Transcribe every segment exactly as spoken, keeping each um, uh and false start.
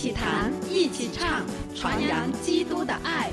起谈，一起唱，传扬基督的爱。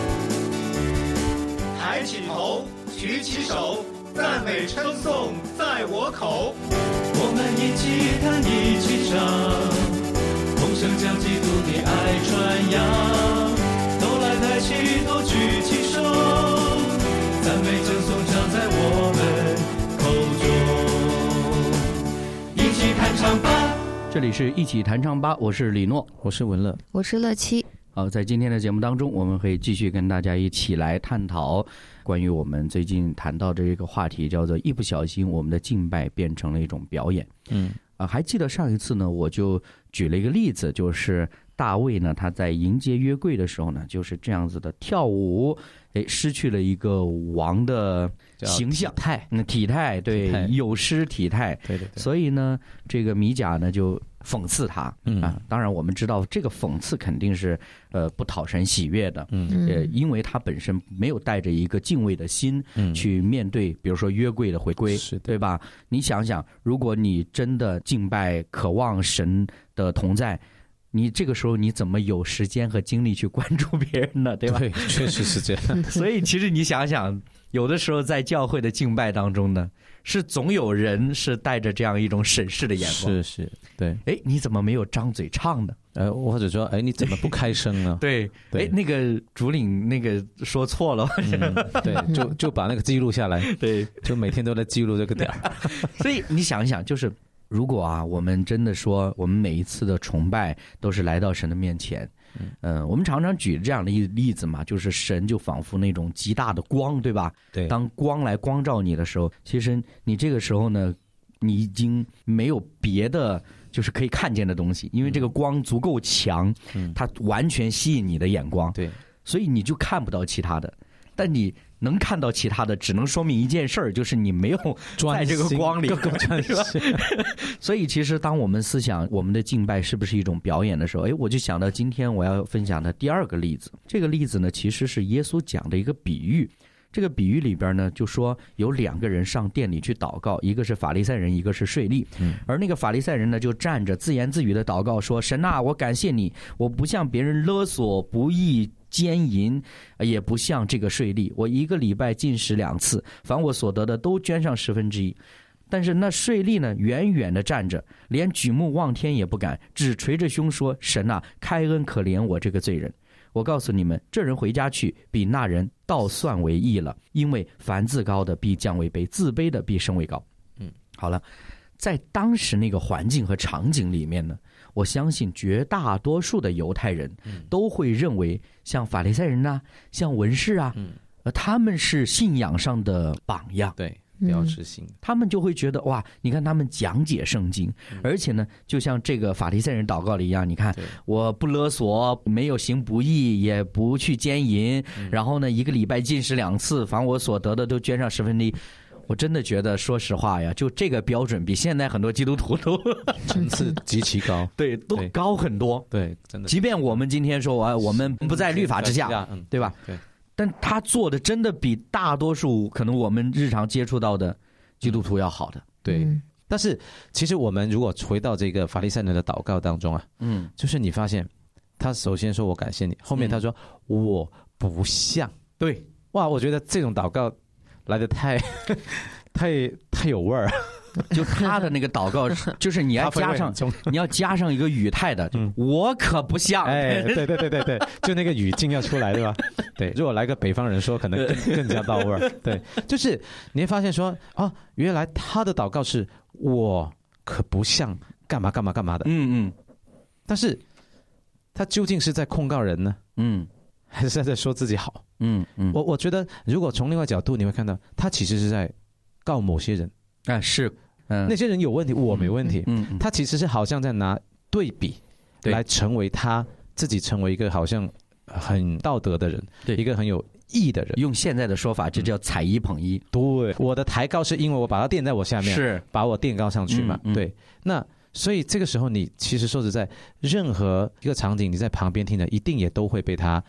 抬起头，举起手，赞美称颂在我口。 我们一起弹，一起唱，同声将基督的爱传扬。都来抬起头，举起手，赞美称颂常在我们口中。一起弹唱吧。 这里是一起弹唱吧，我是李诺， 我是文乐， 我是乐七。 好，在今天的节目当中，我们会继续跟大家一起来探讨关于我们最近谈到的这个话题，叫做一不小心我们的敬拜变成了一种表演。嗯，啊，还记得上一次呢，我就举了一个例子，就是大卫呢，他在迎接约柜的时候呢，就是这样子的跳舞，哎，失去了一个王的形象， 体态， 嗯，体态，对， 体态有失体态， 对对对。 所以呢，这个米甲呢就讽刺他， 嗯啊，当然我们知道这个讽刺肯定是呃不讨神喜悦的，嗯，呃，因为他本身没有带着一个敬畏的心去面对，比如说约柜的回归， 是对吧？你想想，如果你真的敬拜、渴望神的同在，你这个时候你怎么有时间和精力去关注别人呢？对吧？ 对，确实是这样。 所以其实你想想，有的时候在教会的敬拜当中呢，是总有人是带着这样一种审视的眼光， 是是，对。 哎，你怎么没有张嘴唱呢？ 呃，或者说，哎，你怎么不开声呢？ 对，哎，那个主领那个说错了， 嗯、对，就就把那个记录下来， 对， 就每天都在记录这个点儿。 所以你想一想，就是如果啊，我们真的说，我们每一次的崇拜都是来到神的面前。嗯、呃，我们常常举这样的一例子嘛，就是神就仿佛那种极大的光，对吧？ 对。 当光来光照你的时候，其实你这个时候呢，你已经没有别的就是可以看见的东西，因为这个光足够强，嗯、它完全吸引你的眼光。 对。所以你就看不到其他的，但你能看到其他的，只能说明一件事儿，就是你没有在这个光里，是吧？所以其实当我们思想我们的敬拜是不是一种表演的时候，哎，我就想到今天我要分享的第二个例子。这个例子呢，其实是耶稣讲的一个比喻。这个比喻里边呢，就说有两个人上殿里去祷告，一个是法利赛人，一个是税吏。嗯，而那个法利赛人呢，就站着自言自语的祷告说：“神啊，我感谢你，我不向别人勒索、不义、奸淫，也不像这个税吏，我一个礼拜进食两次，凡我所得的都捐上十分之一。”但是那税吏呢，远远的站着，连举目望天也不敢，只捶着胸说：“神啊，开恩可怜我这个罪人。我告诉你们，这人回家去，比那人倒算为义了，因为凡自高的必降为卑，自卑的必升为高。”嗯，好了，在当时那个环境和场景里面呢，我相信绝大多数的犹太人都会认为，像法利赛人啊，像文士啊，呃，他们是信仰上的榜样。 对。标志性、嗯， 他们就会觉得哇，你看他们讲解圣经、嗯，而且呢，就像这个法利赛人祷告里一样，你看我不勒索，没有行不义，也不去奸淫、嗯，然后呢，一个礼拜进食两次，凡我所得的都捐上十分之一。我真的觉得，说实话呀，就这个标准比现在很多基督徒都层次极其高， 对，都高很多。 对，真的。 即便我们今天说啊，我们不在律法之下， 嗯、 对吧？ 对。 但他做的真的比大多数可能我们日常接触到的基督徒要好的。 对，嗯、但是其实我们如果回到这个法利赛人的祷告当中啊，嗯，就是你发现他首先说我感谢你，后面他说、嗯、我不像， 对， 哇，我觉得这种祷告来得太太太有味儿。 就他的那个祷告，就是你要加上你要加上一个语态的，嗯、我可不像， 哎，对对对对对，就那个语境要出来，对吧？对，如果来个北方人说，可能更更加到味儿。对，就是你会发现说，哦，原来他的祷告是我可不像干嘛干嘛干嘛的，嗯嗯，但是他究竟是在控告人呢？嗯，还是在说自己好？嗯嗯，我我觉得，如果从另外角度，你会看到他其实是在告某些人啊，是。 嗯、那些人有问题，我没问题。嗯，嗯他其实是好像在拿对比来成为他自己成为一个好像很道德的人，对，一个很有义的人。 用现在的说法，这叫踩一捧一。 对，我的抬高是因为我把它垫在我下面， 是把我垫高上去嘛。嗯嗯、对，那所以这个时候，你其实说实在，任何一个场景，你在旁边听的，一定也都会被他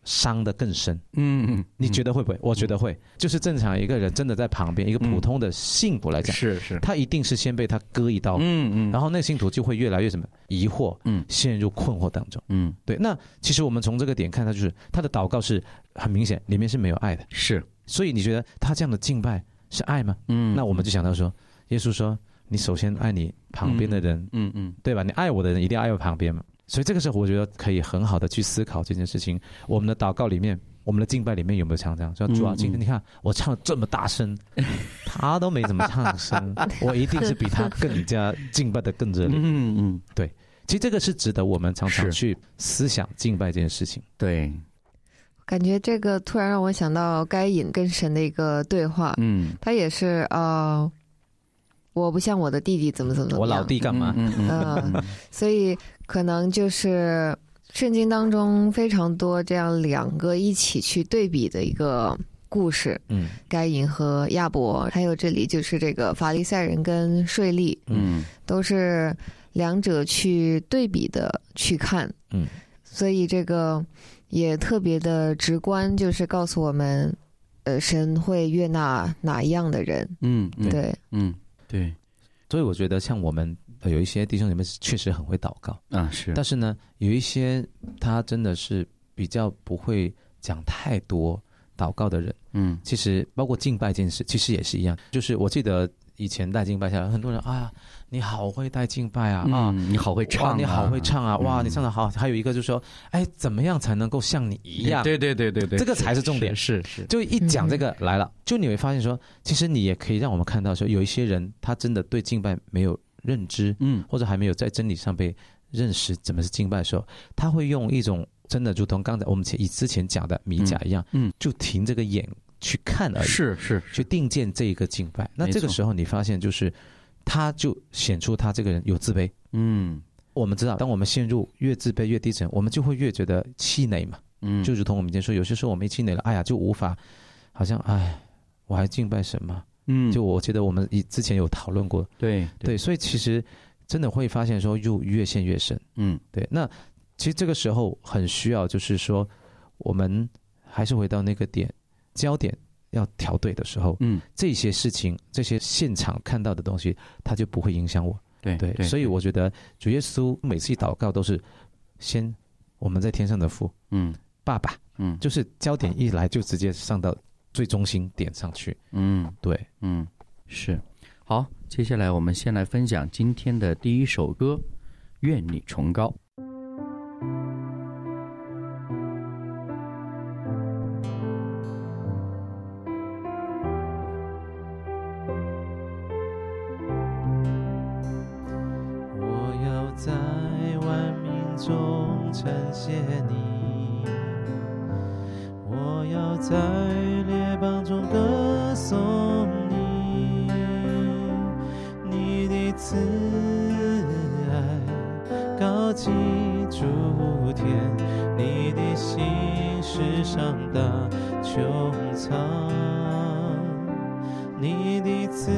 伤得更深。 嗯嗯， 你觉得会不会？我觉得会。就是正常一个人真的在旁边，一个普通的信徒来讲， 是是， 他一定是先被他割一刀， 嗯嗯， 然后那个信徒就会越来越什么疑惑，嗯，陷入困惑当中，嗯，对。那其实我们从这个点看，他就是他的祷告是很明显，里面是没有爱的， 是。所以你觉得他这样的敬拜是爱吗？嗯，那我们就想到说，耶稣说，你首先爱你旁边的人，嗯 嗯, 嗯，对吧？你爱我的人一定要爱我旁边嘛。所以这个时候，我觉得可以很好的去思考这件事情。我们的祷告里面，我们的敬拜里面有没有唱这样？说主啊，今天你看我唱得这么大声，他都没怎么唱声，我一定是比他更加敬拜的更热烈。嗯嗯，对。其实这个是值得我们常常去思想敬拜这件事情。 对， 感觉这个突然让我想到该隐跟神的一个对话。嗯，他也是呃。我不像我的弟弟怎么怎么怎么样， 我老弟干嘛？ 嗯，呃、所以可能就是圣经当中非常多这样两个一起去对比的一个故事。嗯，该隐和亚伯，还有这里就是这个法利赛人跟税吏，嗯，都是两者去对比的去看。嗯，所以这个也特别的直观，就是告诉我们，呃，神会悦纳哪一样的人。嗯，对， 嗯。对， 所以我觉得像我们有一些弟兄姐妹确实很会祷告啊，是，但是呢，有一些他真的是比较不会讲太多祷告的人，嗯，其实包括敬拜这件事，其实也是一样。就是我记得以前带敬拜下来，很多人啊，你好会带敬拜啊，嗯、啊， 你好会唱、啊， 你好会唱啊，哇，你唱得好。还有一个就是说，哎，怎么样才能够像你一样？ 对对对对对， 这个才是重点。 是 是, 是， 就一讲这个来了，嗯、就你会发现说，其实你也可以让我们看到说，有一些人他真的对敬拜没有认知，嗯，或者还没有在真理上被认识怎么是敬拜的时候，他会用一种真的如同刚才我们以之前讲的米甲一样，嗯，嗯就停这个眼去看而已， 是是， 去定见这一个敬拜。那这个时候你发现就是，他就显出他这个人有自卑。嗯，我们知道，当我们陷入越自卑越低沉，我们就会越觉得气馁嘛。嗯，就如同我们以前说，有些时候我们气馁了，哎呀，就无法，好像哎，我还敬拜神吗？嗯，就我觉得我们以之前有讨论过， 对对, 对，所以其实真的会发现说，又越陷越深。嗯，对。那其实这个时候很需要，就是说，我们还是回到那个点。焦点要调对的时候，嗯，这些事情，这些现场看到的东西，它就不会影响我。 对 对, 对， 所以我觉得主耶稣每次祷告都是先我们在天上的父，嗯，爸爸，嗯，就是焦点一来就直接上到最中心点上去。嗯，对， 嗯，是。好，接下来我们先来分享今天的第一首歌《愿你崇高》。 在万民中称谢你，我要在列邦中歌颂你，你的慈爱高及诸天，你的心是上大穹苍，你的慈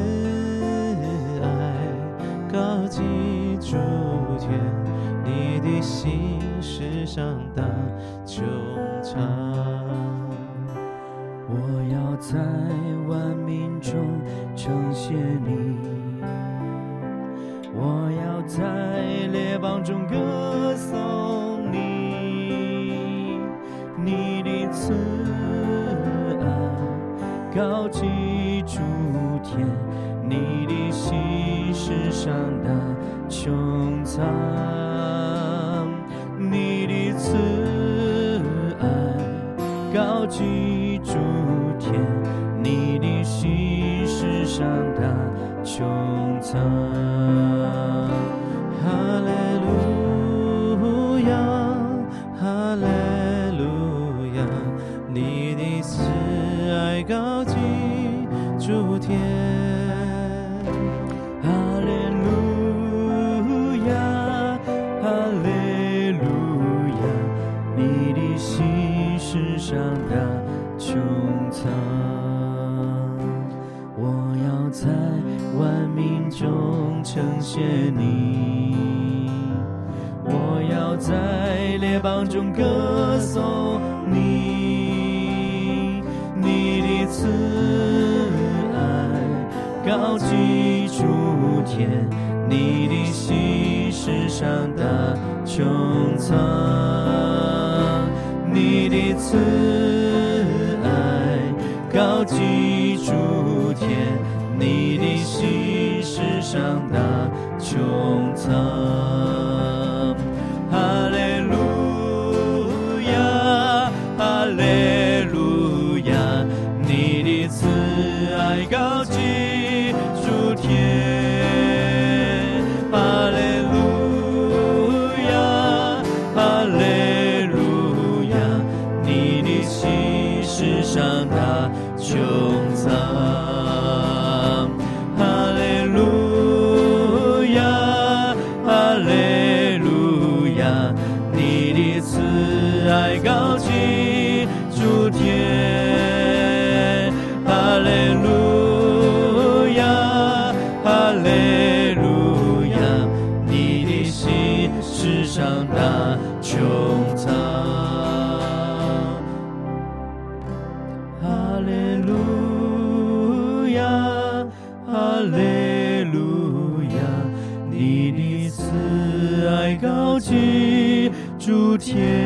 爱高及诸天，你的心是上大穹苍。 我要在万民中称谢你，我要在列邦中歌颂你，你的慈爱高及诸天，你的心是上大穹苍，你的慈爱高及诸天，你的心是上大穹苍。 哈利路亚，哈利路亚，你的慈爱高及诸天。 上大穹苍，我要在万民中称谢你，我要在列列邦中歌颂你，你的慈爱高举诸天，你的心世上的穹苍，你的慈爱高举诸天，你的心世上的穹苍。哈利路亚，哈利路亚，你的慈爱高举诸天。哈利路亚，哈利路亚，你的心世上的穹苍。哈利路亚，哈利路亚，你的慈爱高举诸天。哈利路亚，哈利路亚，你的心世上的穹苍。哈利路亚，哈利路亚，你的慈爱高举诸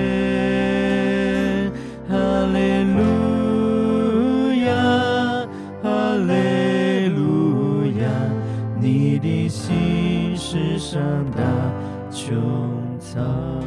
天。哈利路亚，哈利路亚，你的心世上的穹苍。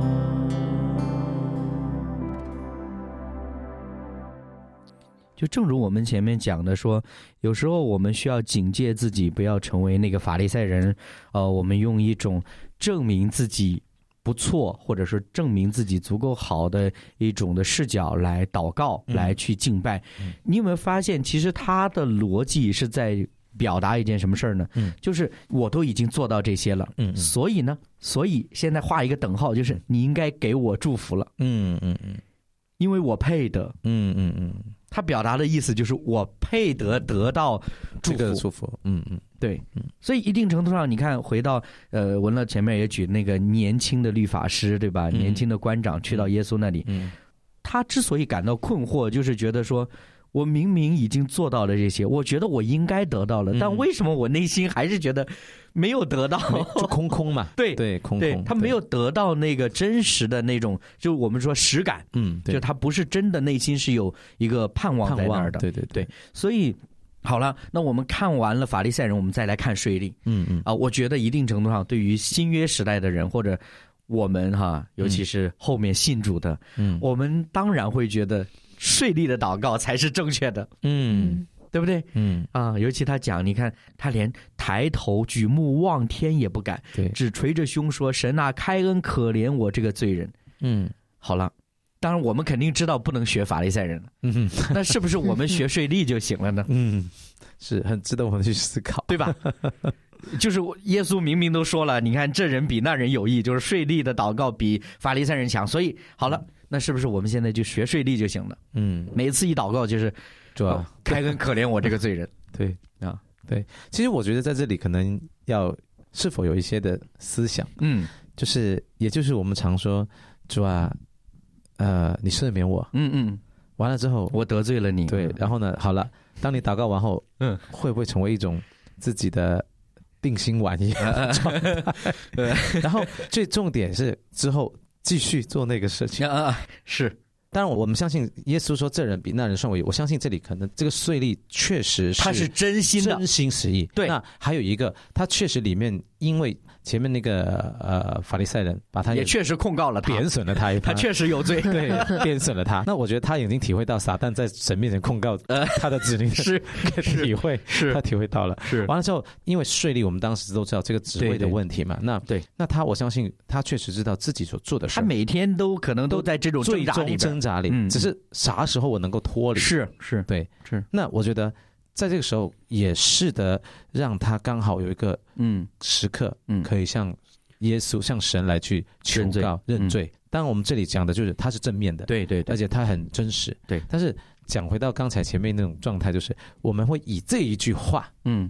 就正如我们前面讲的说，有时候我们需要警戒自己，不要成为那个法利赛人。呃，我们用一种证明自己不错，或者是证明自己足够好的一种的视角来祷告，嗯、来去敬拜。嗯、你有没有发现，其实他的逻辑是在表达一件什么事儿呢？嗯，就是我都已经做到这些了，嗯，所以呢，所以现在画一个等号，就是你应该给我祝福了，嗯嗯嗯，因为我配得，嗯嗯嗯。他表达的意思就是我配得得到祝福，这个祝福，嗯嗯，对，嗯，所以一定程度上，你看回到呃文乐前面也举那个年轻的律法师，对吧？嗯、年轻的官长去到耶稣那里，嗯，他之所以感到困惑，就是觉得说，我明明已经做到了这些，我觉得我应该得到了，嗯、但为什么我内心还是觉得没有得到？ 就空空嘛， 对对，空空， 对，他没有得到那个真实的那种，就我们说实感， 嗯， 就他不是真的内心是有一个盼望在那儿的， 对对 对, 对，所以好了，那我们看完了法利赛人，我们再来看税吏，嗯嗯，啊，我觉得一定程度上，对于新约时代的人或者我们哈，尤其是后面信主的，嗯，我们当然会觉得税吏的祷告才是正确的，嗯。对不对？嗯啊，尤其他讲，你看他连抬头举目望天也不敢，对，只捶着胸说：“神啊，开恩可怜我这个罪人。”嗯，好了，当然我们肯定知道不能学法利赛人了，嗯，那是不是我们学税吏就行了呢？ 嗯，是很值得我们去思考， 对吧？就是耶稣明明都说了，你看这人比那人有益，就是税吏的祷告比法利赛人强，所以好了，那是不是我们现在就学税吏就行了？嗯，每次一祷告就是。主要开恩可怜我这个罪人， 对啊，对。其实我觉得在这里可能要是否有一些的思想，嗯，就是也就是我们常说，主啊，呃，你赦免我，嗯嗯，完了之后我得罪了你， 对，然后呢，好了，当你祷告完后，嗯，会不会成为一种自己的定心丸一样的状态？然后最重点是之后继续做那个事情啊， 是。 当然我们相信耶稣说这人比那人算为有，我相信这里可能这个税吏确实是他是真心的真心实意。 对， 那还有一个他确实里面因为前面那个呃法利赛人把他也, 也确实控告了他， 贬损了他一番， 他确实有罪， 对，贬损了他。那我觉得他已经体会到撒旦在神面前控告他的子女是体会， 是他体会到了。 是完了之后，因为税吏我们当时都知道这个职位的问题嘛，那对， 那他我相信他确实知道自己所做的事， 他每天都可能都在这种挣扎里挣扎里，嗯，只是啥时候我能够脱离？ 是是， 对是。 那我觉得。在这个时候也是的，让他刚好有一个嗯时刻，嗯，可以向耶稣、向神来去求告、认罪。当然，我们这里讲的就是他是正面的， 对 对, 对， 而且他很真实， 对。 但是讲回到刚才前面那种状态，就是我们会以这一句话，嗯，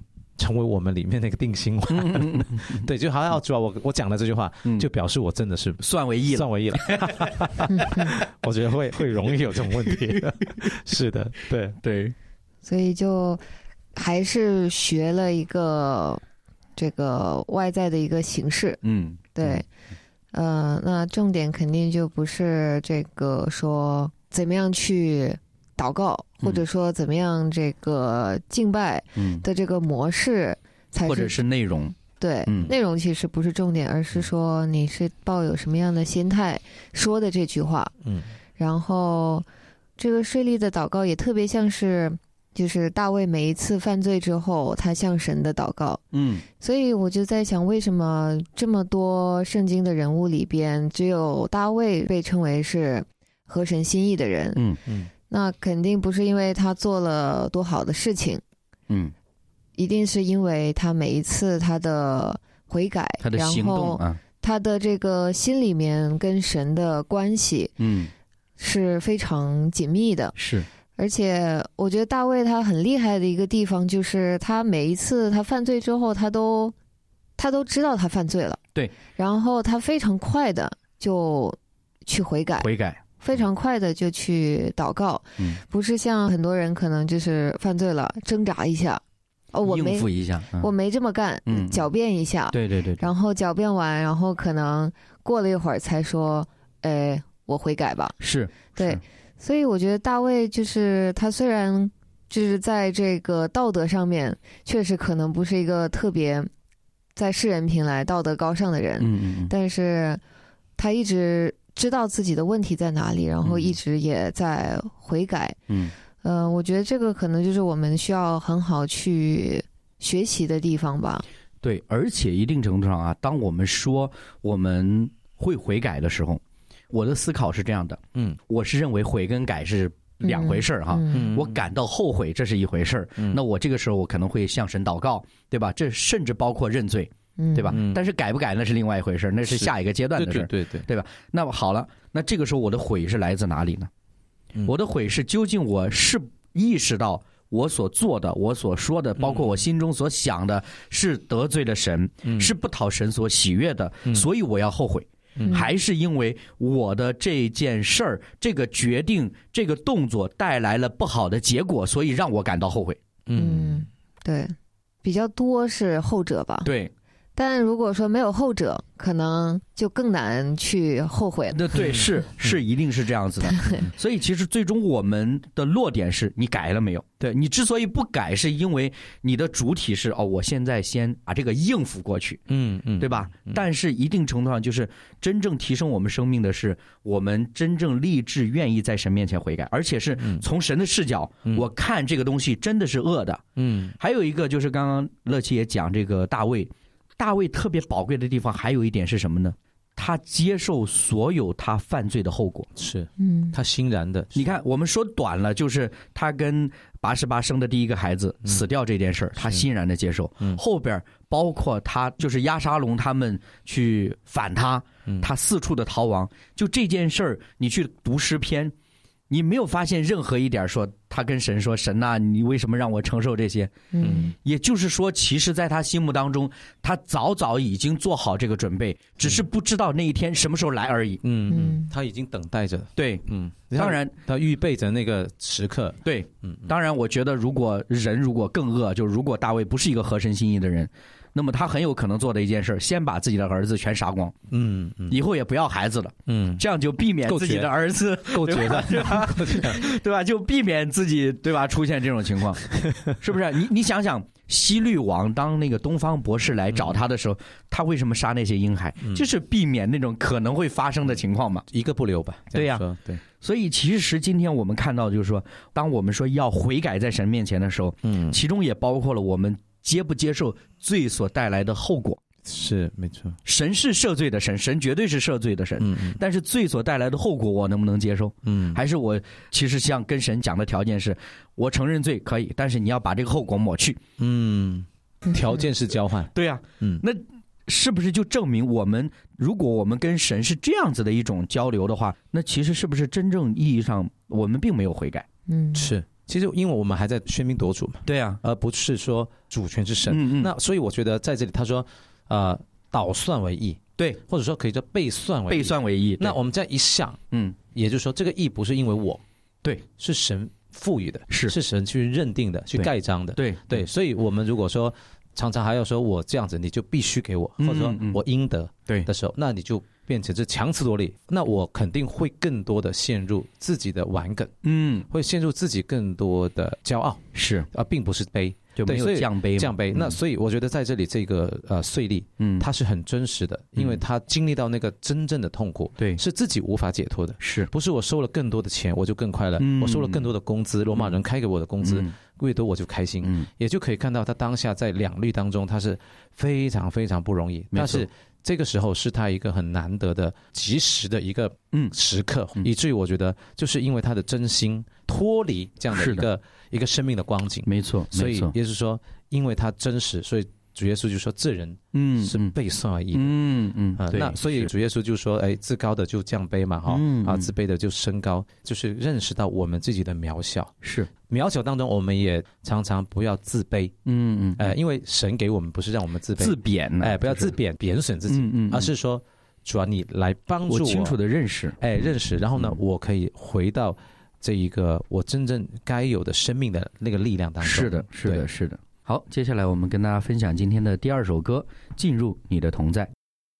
成为我们里面那个定心丸。嗯嗯嗯对，就好像主要我我讲的这句话，嗯、就表示我真的是算为义了， 算为义了。我觉得会会容易有这种问题。是的，对对， 所以就还是学了一个这个外在的一个形式。嗯，对。呃，那重点肯定就不是这个说怎么样去祷告，或者说怎么样这个敬拜的这个模式才是， 或者是内容。 对，嗯、内容其实不是重点，而是说你是抱有什么样的心态说的这句话。嗯，然后这个税吏的祷告也特别像是。就是大卫每一次犯罪之后他向神的祷告。嗯，所以我就在想，为什么这么多圣经的人物里边只有大卫被称为是合神心意的人？嗯嗯，那肯定不是因为他做了多好的事情，嗯，一定是因为他每一次他的悔改， 他的行动啊， 他的这个心里面跟神的关系，嗯，是非常紧密的。 是。 而且我觉得大卫他很厉害的一个地方，就是他每一次他犯罪之后，他都他都知道他犯罪了， 对， 然后他非常快的就去悔改， 悔改， 非常快的就去祷告，嗯，不是像很多人可能就是犯罪了挣扎一下，哦，我没应付一下， 嗯、我没这么干，嗯，狡辩一下， 对对 对, 对， 然后狡辩完，然后可能过了一会儿才说，哎，我悔改吧， 是， 对。 是所以我觉得大卫就是他虽然就是在这个道德上面确实可能不是一个特别在世人评来道德高尚的人，嗯嗯，但是他一直知道自己的问题在哪里，然后一直也在悔改。嗯，呃，我觉得这个可能就是我们需要很好去学习的地方吧。 对，而且一定程度上啊，当我们说我们会悔改的时候，我的思考是这样的，嗯，我是认为悔跟改是两回事哈、嗯嗯，我感到后悔这是一回事、嗯，那我这个时候我可能会向神祷告，对吧？这甚至包括认罪，嗯、对吧、嗯？但是改不改那是另外一回事，那是下一个阶段的事， 对对 对, 对, 对吧？那么好了，那这个时候我的悔是来自哪里呢？嗯、我的悔是究竟我是意识到我所做的、我所说的，包括我心中所想的，是得罪了神，嗯、是不讨神所喜悦的，嗯、所以我要后悔。嗯、还是因为我的这件事儿、这个决定、这个动作带来了不好的结果，所以让我感到后悔。 嗯，对，比较多是后者吧。 对， 但如果说没有后者，可能就更难去后悔了。 对对，是是，一定是这样子的。所以其实最终我们的落点是你改了没有？对，你之所以不改，是因为你的主体是哦，我现在先把这个应付过去，嗯嗯，对吧？嗯、但是一定程度上，就是真正提升我们生命的是，我们真正立志愿意在神面前悔改，而且是从神的视角，嗯、我看这个东西真的是恶的。嗯，还有一个就是刚刚乐琪也讲这个大卫。大卫特别宝贵的地方还有一点是什么呢？他接受所有他犯罪的后果， 是，嗯，他欣然的。 你看，我们说短了，就是他跟拔示巴生的第一个孩子死掉这件事儿、嗯，他欣然的接受。嗯、后边包括他就是押沙龙他们去反他，嗯、他四处的逃亡，就这件事儿，你去读诗篇。你没有发现任何一点说他跟神说神呐、啊，你为什么让我承受这些？嗯，也就是说，其实在他心目当中，他早早已经做好这个准备，只是不知道那一天什么时候来而已。 嗯嗯，他已经等待着。 对，嗯，当然他预备着那个时刻。 对，嗯，当然，我觉得如果人如果更恶，就如果大卫不是一个合神心意的人。那么他很有可能做的一件事，先把自己的儿子全杀光，嗯，嗯以后也不要孩子了，嗯，这样就避免自己的儿子够绝的， 对吧？对吧？就避免自己对吧出现这种情况，是不是？你你想想，西律王当那个东方博士来找他的时候，嗯、他为什么杀那些婴孩？嗯、就是避免那种可能会发生的情况嘛， 一个不留吧？ 对呀、 啊，对。 所以其实今天我们看到，就是说，当我们说要悔改在神面前的时候，嗯，其中也包括了我们。接不接受罪所带来的后果？ 是没错， 神是赦罪的神，神绝对是赦罪的神。嗯嗯。但是罪所带来的后果，我能不能接受？嗯。还是我其实像跟神讲的条件是，我承认罪可以，但是你要把这个后果抹去。 嗯。条件是交换。 对呀、啊。嗯。那是不是就证明我们，如果我们跟神是这样子的一种交流的话，那其实是不是真正意义上我们并没有悔改？ 嗯，是。 其实因为我们还在喧宾夺主嘛， 对啊， 而不是说主权是神。 嗯嗯， 那所以我觉得在这里他说，呃，倒算为义， 对， 或者说可以叫被算为义被算为义。 那我们这样一想，嗯，也就是说这个义不是因为我， 对， 是神赋予的， 是是神去认定的，去盖章的， 对对。所以我们如果说常常还要说我这样子你就必须给我，或者说我应得的时候，那你就变成是强词夺理，那我肯定会更多的陷入自己的顽梗，嗯，会陷入自己更多的骄傲， 是啊，并不是卑， 就没有降卑降卑。那所以我觉得在这里这个呃税吏，嗯，他是很真实的，因为他经历到那个真正的痛苦，对，是自己无法解脱的，是不是我收了更多的钱我就更快乐，我收了更多的工资，罗马人开给我的工资越多我就开心，也就可以看到他当下在两律当中他是非常非常不容易，但是这个时候是他一个很难得的及时的一个时刻，嗯、以至于我觉得就是因为他的真心脱离这样的一个一个生命的光景， 没错， 所以也就是说，因为他真实，所以主耶稣就说这人嗯是被算为义的，嗯嗯啊、呃，那所以主耶稣就说，哎，自高的就降卑嘛，哈、嗯、啊，自卑的就升高，就是认识到我们自己的渺小，是渺小当中，我们也常常不要自卑，嗯嗯，呃，因为神给我们不是让我们自卑自贬呢， 哎，不要自贬贬损自己，嗯嗯，而是说主啊，你来帮助我， 我清楚的认识， 哎，认识，然后呢，嗯、我可以回到这一个我真正该有的生命的那个力量当中， 是的，是的，是的。好，接下来我们跟大家分享今天的第二首歌《进入你的同在》。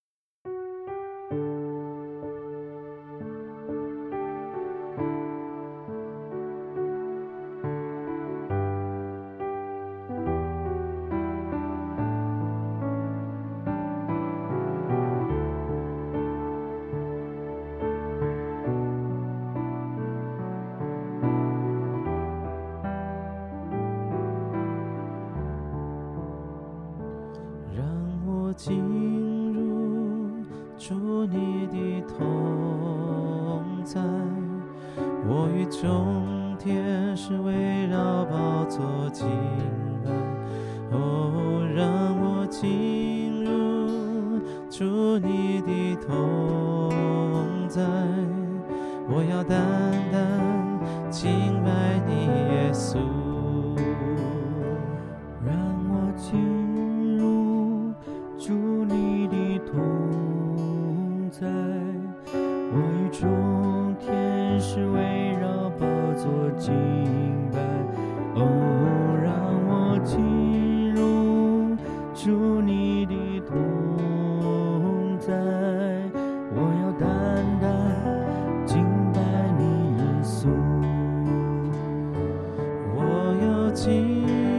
进入主你的同在，我与众天使围绕宝座敬拜。哦，让我进入主你的同在，我要单单敬拜你耶稣。让我进主你的同在，我与众天使围绕宝座敬拜。哦，让我进入主你的同在，我要单单敬拜你耶稣。我要敬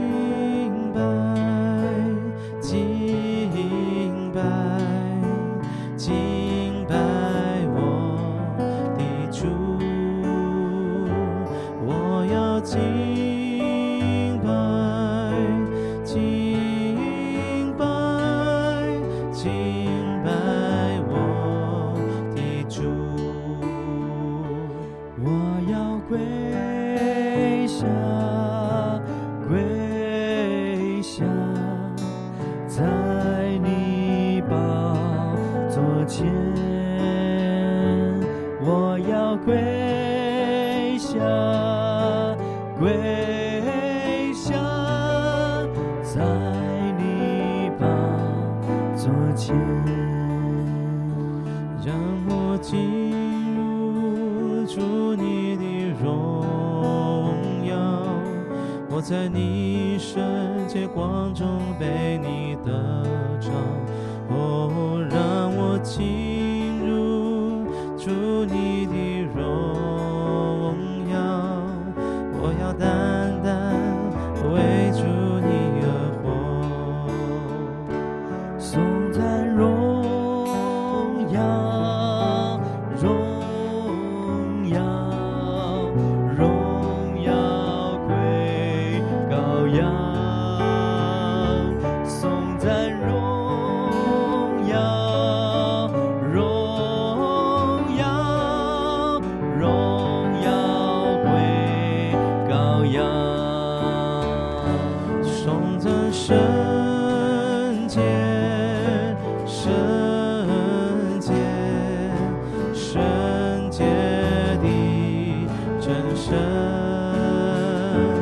在你圣洁光中被你得着，哦，让我进入主你的荣耀，我要单单为主你而活，颂赞荣耀荣耀荣耀归羔羊，颂赞荣耀荣耀荣耀归羔羊，颂赞圣洁圣洁圣洁的真神，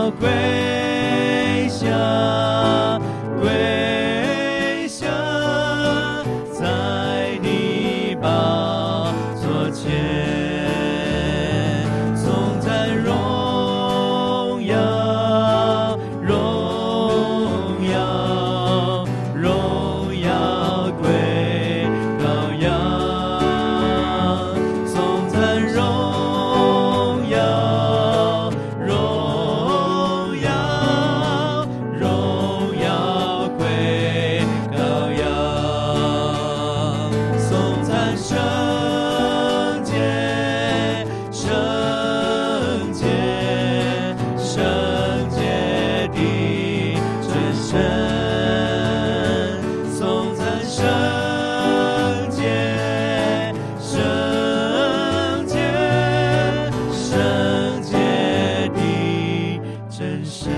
跪下，跪下，在你宝座前，颂赞荣耀，荣耀，荣耀归羔羊，颂赞荣耀，荣耀，荣耀归羔羊，颂赞圣洁，圣洁，圣洁的真神，颂赞圣洁，圣洁，圣洁的真神。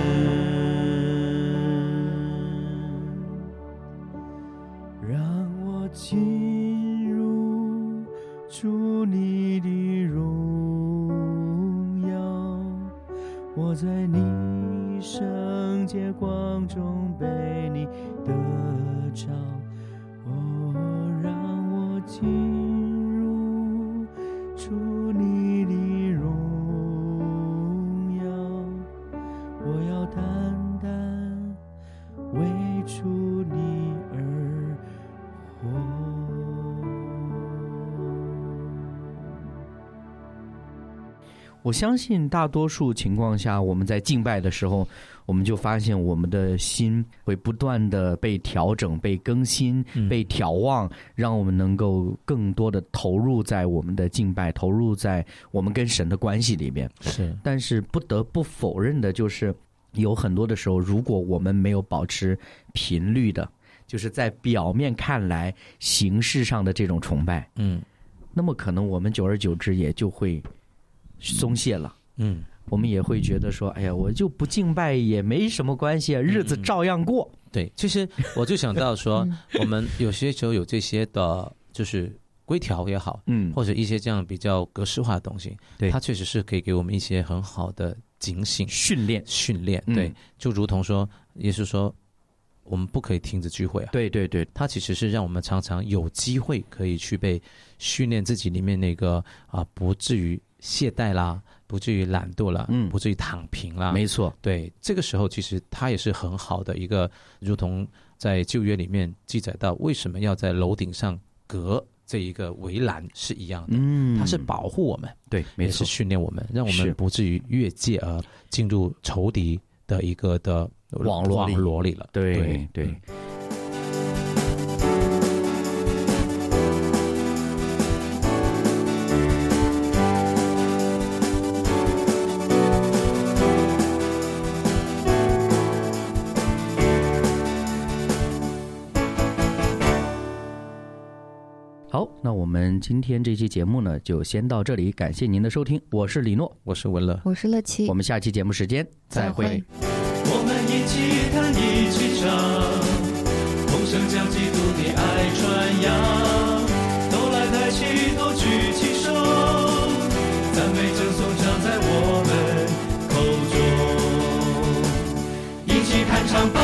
让我进入主你的荣耀，我在你圣洁光中被你得着。哦，让我进入主你的荣耀，我要单单为主你而活。 我相信大多数情况下，我们在敬拜的时候，我们就发现我们的心会不断的被调整、被更新、 嗯被眺望，让我们能够更多的投入在我们的敬拜，投入在我们跟神的关系里面。 是， 但是不得不否认的就是，有很多的时候，如果我们没有保持频率的，就是在表面看来形式上的这种崇拜， 嗯那么可能我们久而久之也就会松懈了。 嗯， 我们也会觉得说，哎呀，我就不敬拜也没什么关系啊，日子照样过。 对，其实我就想到说，我们有些时候有这些的，就是规条也好， 嗯， 或者一些这样比较格式化的东西， 对， 它确实是可以给我们一些很好的警醒、 训练、 训练。 嗯对，就如同说，耶稣说，我们不可以停止聚会啊。 对对对， 它其实是让我们常常有机会可以去被训练自己里面那个啊，不至于懈怠啦，不至于懒惰啦， 嗯不至于躺平啦。 没错， 对，这个时候其实它也是很好的一个，如同在旧约里面记载到为什么要在楼顶上隔这一个围栏是一样的。 嗯， 它是保护我们， 对，没错， 也是训练我们，让我是们不至于越界而进入仇敌的一个的网络里网络里了。 对对对。 嗯好，那我们今天这期节目呢，就先到这里，感谢您的收听，我是李诺， 我是文乐， 我是乐琪， 我们下期节目时间再会。 再会我们一起弹，一起唱，同声将基督的爱传扬。都来抬起头，举起手，赞美正颂唱在我们口中，一起弹唱吧。